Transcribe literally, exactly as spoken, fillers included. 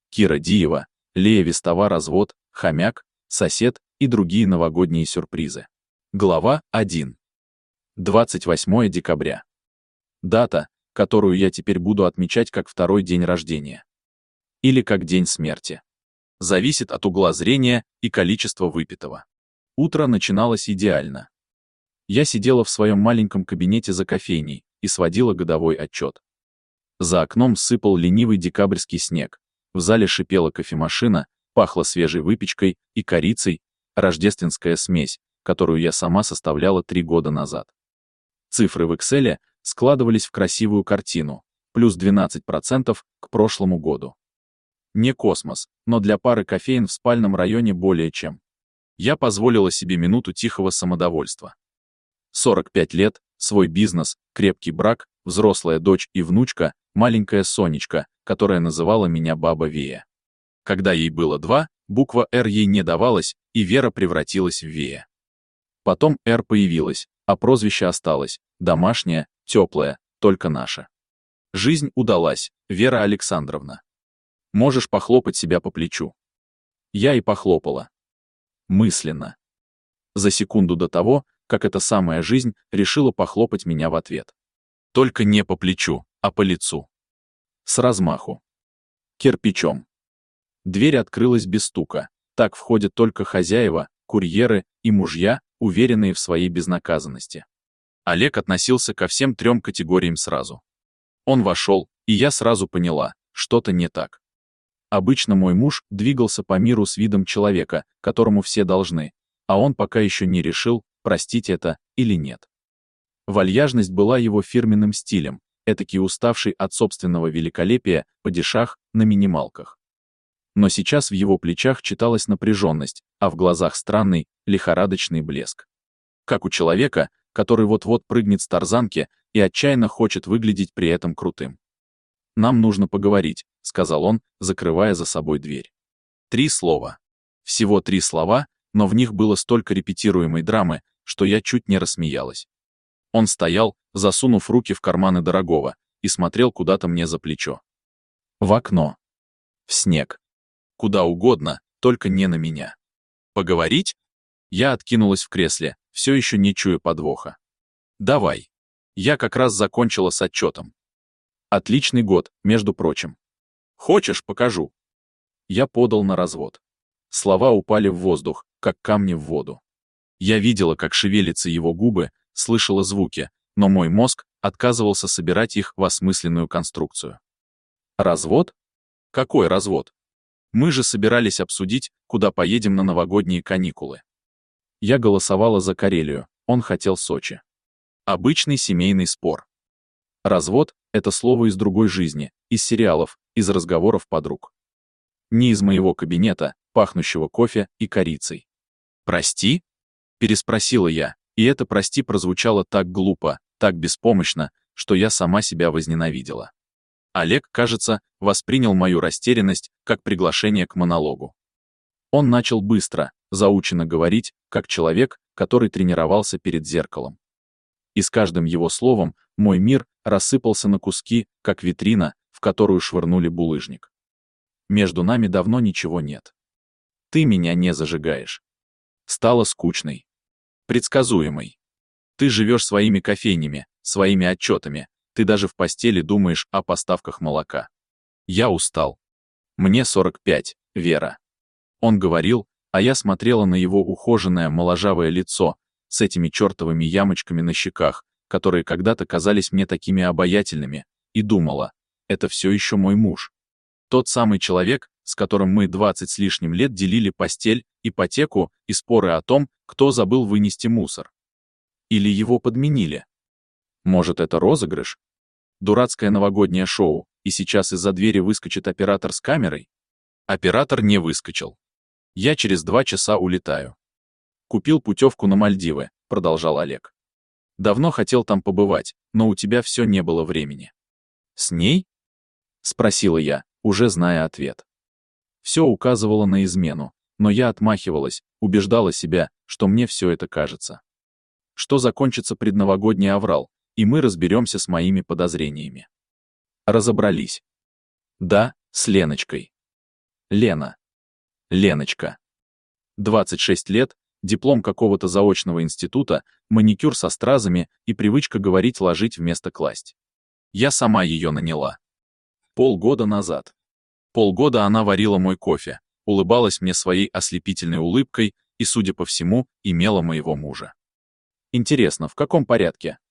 Кира Диева, Лея Вестова, развод, хомяк, сосед и другие новогодние сюрпризы. Глава первая. двадцать восьмое декабря. Дата, которую я теперь буду отмечать как второй день рождения. Или как день смерти. Зависит от угла зрения и количества выпитого. Утро начиналось идеально. Я сидела в своем маленьком кабинете за кофейней и сводила годовой отчет. За окном сыпал ленивый декабрьский снег, в зале шипела кофемашина, пахло свежей выпечкой и корицей, рождественская смесь, которую я сама составляла три года назад. Цифры в Excel складывались в красивую картину, плюс двенадцать процентов к прошлому году. Не космос, но для пары кофеен в спальном районе более чем. Я позволила себе минуту тихого самодовольства. сорок пять лет, свой бизнес, крепкий брак, взрослая дочь и внучка, маленькая Сонечка, которая называла меня Баба Вея. Когда ей было два, буква «Р» ей не давалась, и Вера превратилась в Вея. Потом «Р» появилась, а прозвище осталось, домашнее, теплое, только наше. Жизнь удалась, Вера Александровна. Можешь похлопать себя по плечу. Я и похлопала. Мысленно. За секунду до того, как эта самая жизнь решила похлопать меня в ответ. Только не по плечу, а по лицу. С размаху. Кирпичом. Дверь открылась без стука. Так входят только хозяева, курьеры и мужья, уверенные в своей безнаказанности. Олег относился ко всем трем категориям сразу. Он вошел, и я сразу поняла, что-то не так. Обычно мой муж двигался по миру с видом человека, которому все должны, а он пока еще не решил, простить это или нет. Вальяжность была его фирменным стилем, этакий уставший от собственного великолепия падишах на минималках. Но сейчас в его плечах читалась напряженность, а в глазах странный, лихорадочный блеск. Как у человека, который вот-вот прыгнет с тарзанки и отчаянно хочет выглядеть при этом крутым. «Нам нужно поговорить», — сказал он, закрывая за собой дверь. Три слова. Всего три слова, но в них было столько репетируемой драмы, что я чуть не рассмеялась. Он стоял, засунув руки в карманы дорогого, и смотрел куда-то мне за плечо. В окно. В снег. Куда угодно, только не на меня. Поговорить? Я откинулась в кресле, все еще не чуя подвоха. Давай. Я как раз закончила с отчетом. Отличный год, между прочим. Хочешь, покажу? Я подал на развод. Слова упали в воздух, как камни в воду. Я видела, как шевелятся его губы, слышала звуки, но мой мозг отказывался собирать их в осмысленную конструкцию. Развод? Какой развод? Мы же собирались обсудить, куда поедем на новогодние каникулы. Я голосовала за Карелию, он хотел Сочи. Обычный семейный спор. Развод — это слово из другой жизни, из сериалов, из разговоров подруг. Не из моего кабинета, пахнущего кофе и корицей. «Прости?» — переспросила я, и это «прости» прозвучало так глупо, так беспомощно, что я сама себя возненавидела. Олег, кажется, воспринял мою растерянность как приглашение к монологу. Он начал быстро, заученно говорить, как человек, который тренировался перед зеркалом. И с каждым его словом мой мир рассыпался на куски, как витрина, в которую швырнули булыжник. Между нами давно ничего нет. Ты меня не зажигаешь. Стала скучной. Предсказуемой. Ты живешь своими кофейнями, своими отчетами, ты даже в постели думаешь о поставках молока. Я устал. Мне сорок пять, Вера. Он говорил, а я смотрела на его ухоженное моложавое лицо с этими чертовыми ямочками на щеках, которые когда-то казались мне такими обаятельными, и думала, это все еще мой муж. Тот самый человек, с которым мы двадцать с лишним лет делили постель, ипотеку и споры о том, кто забыл вынести мусор. Или его подменили. Может, это розыгрыш? Дурацкое новогоднее шоу, и сейчас из-за двери выскочит оператор с камерой? Оператор не выскочил. Я через два часа улетаю. Купил путевку на Мальдивы, продолжал Олег. Давно хотел там побывать, но у тебя все не было времени. С ней? Спросила я, уже зная ответ. Все указывало на измену, но я отмахивалась, убеждала себя, что мне все это кажется. Что закончится предновогодний аврал, и мы разберемся с моими подозрениями. Разобрались. Да, с Леночкой. Лена. Леночка. двадцать шесть лет, диплом какого-то заочного института, маникюр со стразами и привычка говорить ложить вместо класть. Я сама ее наняла. Полгода назад. Полгода она варила мой кофе, улыбалась мне своей ослепительной улыбкой и, судя по всему, имела моего мужа. Интересно, в каком порядке?